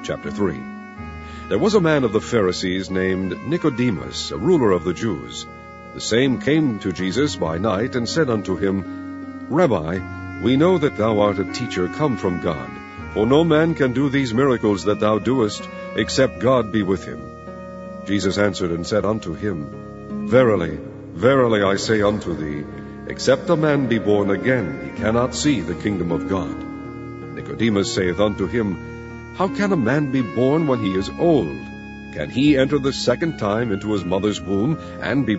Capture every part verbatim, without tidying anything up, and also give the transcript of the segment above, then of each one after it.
Chapter three. There was a man of the Pharisees named Nicodemus, a ruler of the Jews. The same came to Jesus by night and said unto him, Rabbi, we know that thou art a teacher come from God, for no man can do these miracles that thou doest, except God be with him. Jesus answered and said unto him, Verily, verily I say unto thee, except a man be born again, he cannot see the kingdom of God. Nicodemus saith unto him, How can a man be born when he is old? Can he enter the second time into his mother's womb, and be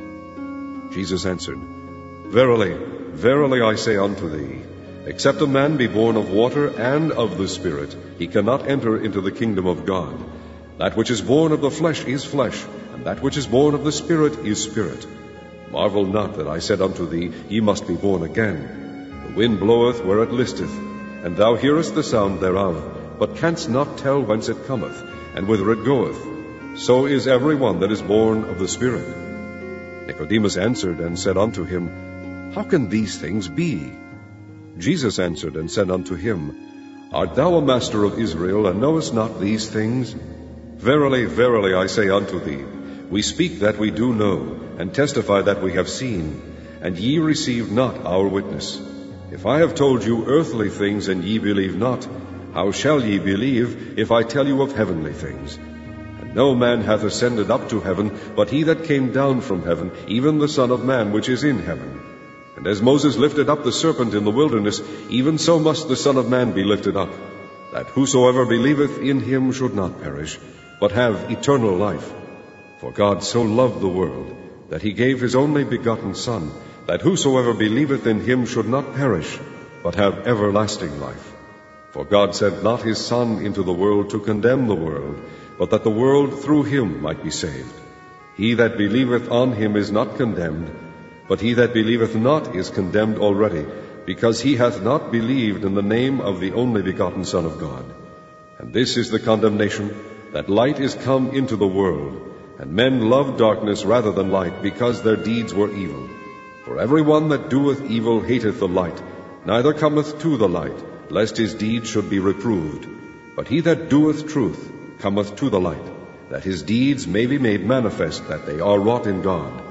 born? Jesus answered, Verily, verily I say unto thee, except a man be born of water and of the Spirit, he cannot enter into the kingdom of God. That which is born of the flesh is flesh, and that which is born of the Spirit is spirit. Marvel not that I said unto thee, Ye must be born again. The wind bloweth where it listeth, and thou hearest the sound thereof, but canst not tell whence it cometh, and whither it goeth. So is every one that is born of the Spirit. Nicodemus answered and said unto him, How can these things be? Jesus answered and said unto him, Art thou a master of Israel, and knowest not these things? Verily, verily, I say unto thee, we speak that we do know, and testify that we have seen, and ye receive not our witness. If I have told you earthly things, and ye believe not, how shall ye believe, if I tell you of heavenly things? And no man hath ascended up to heaven, but he that came down from heaven, even the Son of Man which is in heaven. And as Moses lifted up the serpent in the wilderness, even so must the Son of Man be lifted up, that whosoever believeth in him should not perish, but have eternal life. For God so loved the world, that he gave his only begotten Son, that whosoever believeth in him should not perish, but have everlasting life. For God sent not his Son into the world to condemn the world, but that the world through him might be saved. He that believeth on him is not condemned, but he that believeth not is condemned already, because he hath not believed in the name of the only begotten Son of God. And this is the condemnation, that light is come into the world, and men love darkness rather than light, because their deeds were evil. For every one that doeth evil hateth the light, neither cometh to the light, lest his deeds should be reproved. But he that doeth truth cometh to the light, that his deeds may be made manifest that they are wrought in God.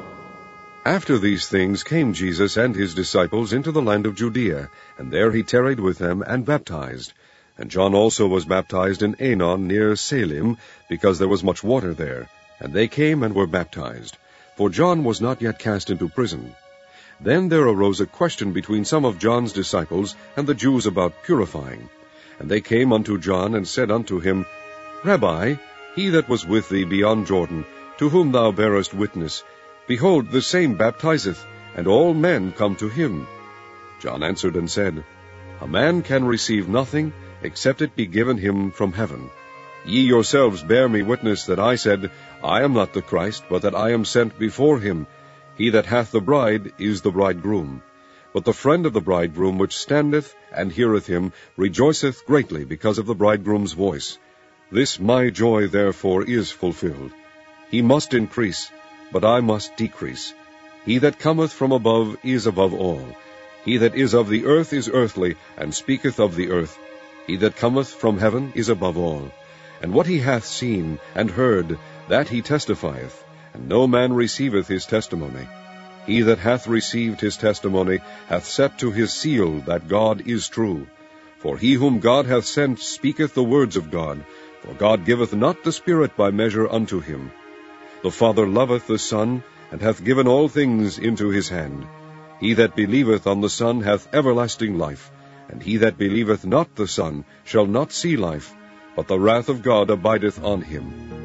After these things came Jesus and his disciples into the land of Judea, and there he tarried with them and baptized. And John also was baptized in Aenon near Salim, because there was much water there. And they came and were baptized. For John was not yet cast into prison. Then there arose a question between some of John's disciples and the Jews about purifying. And they came unto John and said unto him, Rabbi, he that was with thee beyond Jordan, to whom thou bearest witness, behold, the same baptizeth, and all men come to him. John answered and said, A man can receive nothing, except it be given him from heaven. Ye yourselves bear me witness that I said, I am not the Christ, but that I am sent before him. He that hath the bride is the bridegroom. But the friend of the bridegroom which standeth and heareth him rejoiceth greatly because of the bridegroom's voice. This my joy therefore is fulfilled. He must increase, but I must decrease. He that cometh from above is above all. He that is of the earth is earthly, and speaketh of the earth. He that cometh from heaven is above all. And what he hath seen and heard, that he testifieth, and no man receiveth his testimony. He that hath received his testimony hath set to his seal that God is true. For he whom God hath sent speaketh the words of God, for God giveth not the Spirit by measure unto him. The Father loveth the Son, and hath given all things into his hand. He that believeth on the Son hath everlasting life, and he that believeth not the Son shall not see life, but the wrath of God abideth on him.